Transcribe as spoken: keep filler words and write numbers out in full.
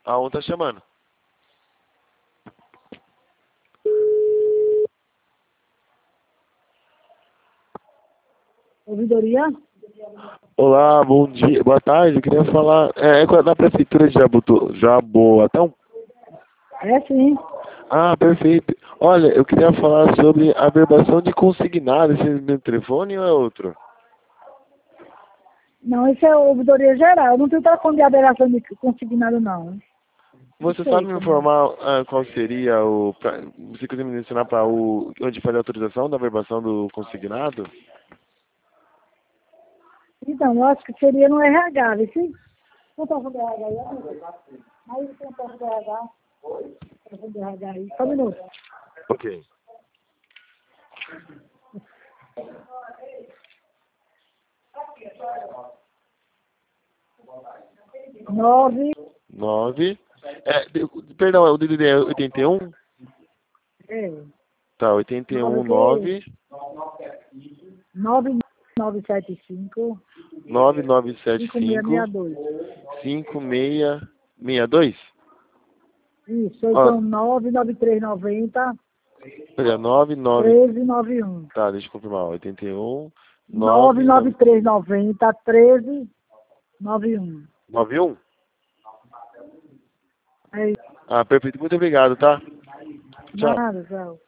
A um tá chamando. Ouvidoria? Olá, bom dia, boa tarde. Eu queria falar. É, é da prefeitura de Jabutu, Jaboatão? É sim. Ah, perfeito. Olha, eu queria falar sobre a verbação de consignado. Esse é o meu telefone ou é outro? Não, isso é ouvidoria geral. Eu não tenho telefone de aberração de consignado, não. Você Sei sabe me como é. informar ah, qual seria o. Pra, você quiser me mencionar para o. Onde fazer a autorização da verbação do consignado? Então, eu acho que seria no R H, viu? Sim? Não está com o R H aí? Amigo? Aí você não está com o R H? Telefone do R H aí. Só um minuto. Ok. Nove. Nove. É, de- perdão, o D D D é oitenta e um? É. Tá, oitenta e Nove o um, quê? nove. Nove nove sete cinco. nove nove sete Cinco seis cinco. seis dois. cinco seis seis dois. Isso. Ou Ó, então nove nove três noventa. olha, nove nove. treze noventa e um. Tá, deixa eu confirmar. oitenta e um, nove nove nove nove. três noventa. treze noventa e um. nove um? É isso. Ah, perfeito. Muito obrigado, tá? Tchau. Nada, tchau.